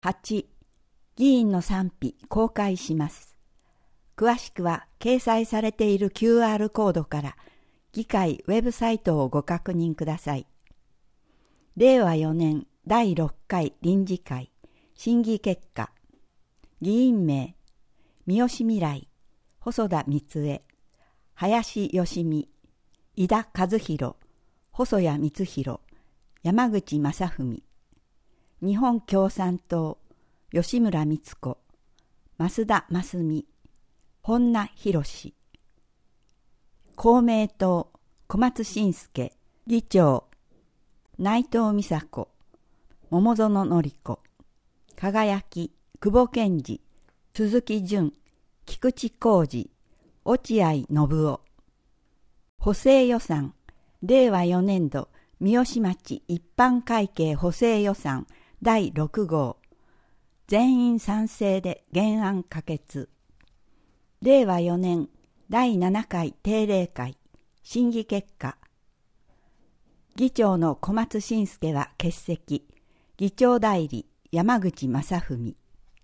8. 議員の賛否公開します。詳しくは掲載されている QR コードから議会ウェブサイトをご確認ください。令和4年第6回臨時会審議結果。議員名、三好未来、細田光恵、林芳美、井田和弘、細谷光弘、山口正文。日本共産党、吉村光子、増田真澄、本名博。公明党、小松伸介、議長、内藤美佐子、桃園典子、輝き、久保健二、鈴木淳、菊池浩二、落合信夫。補正予算、令和4年度三好町一般会計補正予算第6号。全員賛成で原案可決。令和4年第7回定例会審議結果。議長の小松伸介は欠席。議長代理山口正文。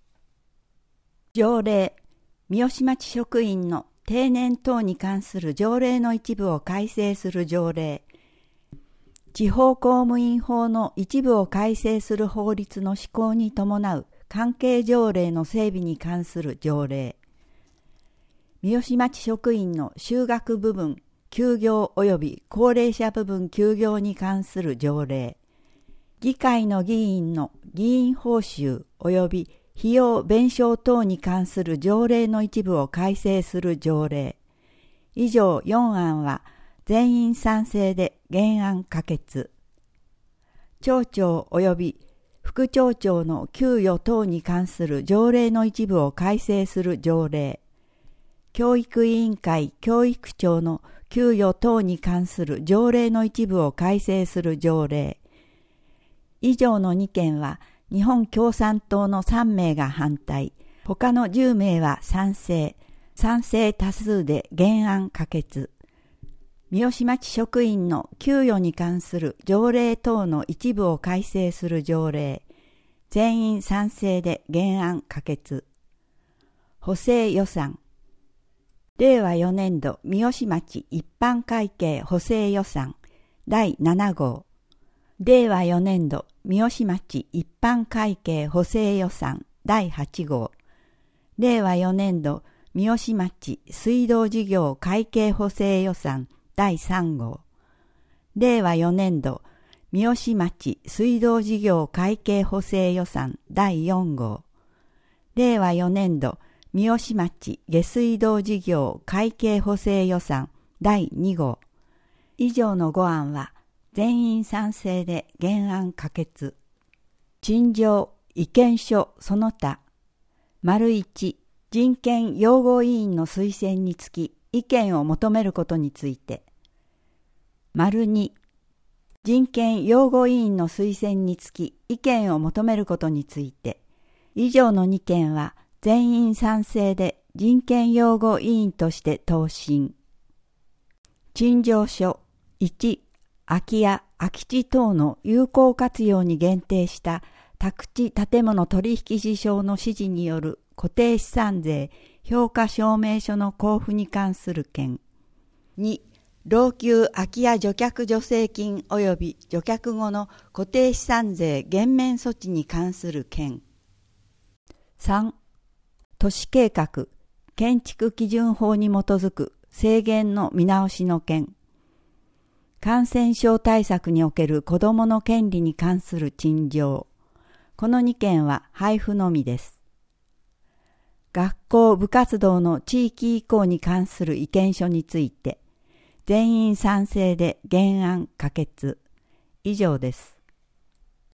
条例、三好町職員の定年等に関する条例の一部を改正する条例。地方公務員法の一部を改正する法律の施行に伴う関係条例の整備に関する条例。三好町職員の就学部分、休業及び高齢者部分休業に関する条例。議会の議員の議員報酬及び費用弁償等に関する条例の一部を改正する条例。以上4案は全員賛成で原案可決。町長及び副町長の給与等に関する条例の一部を改正する条例。教育委員会教育長の給与等に関する条例の一部を改正する条例。以上の2件は日本共産党の3名が反対、他の10名は賛成多数で原案可決。三好町職員の給与に関する条例等の一部を改正する条例。全員賛成で原案可決。補正予算。令和4年度三好町一般会計補正予算第7号。令和4年度三好町一般会計補正予算第8号。令和4年度三好町水道事業会計補正予算第3号。令和4年度三好町水道事業会計補正予算第4号。令和4年度三好町下水道事業会計補正予算第2号。以上の5案は全員賛成で原案可決。陳情意見書その他。1、人権擁護委員の推薦につき意見を求めることについて。2、人権擁護委員の推薦につき意見を求めることについて。以上の2件は全員賛成で人権擁護委員として答申。陳情書1、空き家、空き地等の有効活用に限定した宅地建物取引事象の指示による固定資産税評価証明書の交付に関する件。2、老朽空き家除却助成金及び除却後の固定資産税減免措置に関する件。3、都市計画、建築基準法に基づく制限の見直しの件。感染症対策における子どもの権利に関する陳情。この2件は配布のみです。学校部活動の地域移行に関する意見書について、全員賛成で原案可決。以上です。